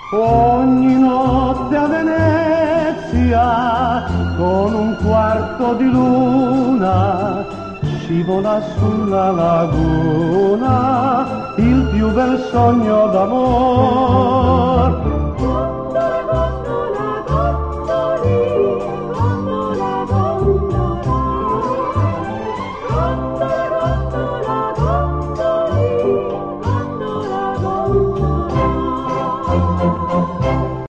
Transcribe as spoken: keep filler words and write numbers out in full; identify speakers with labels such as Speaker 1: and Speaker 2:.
Speaker 1: Ogni notte a Venezia con un quarto di luna scivola sulla laguna il più bel sogno d'amor.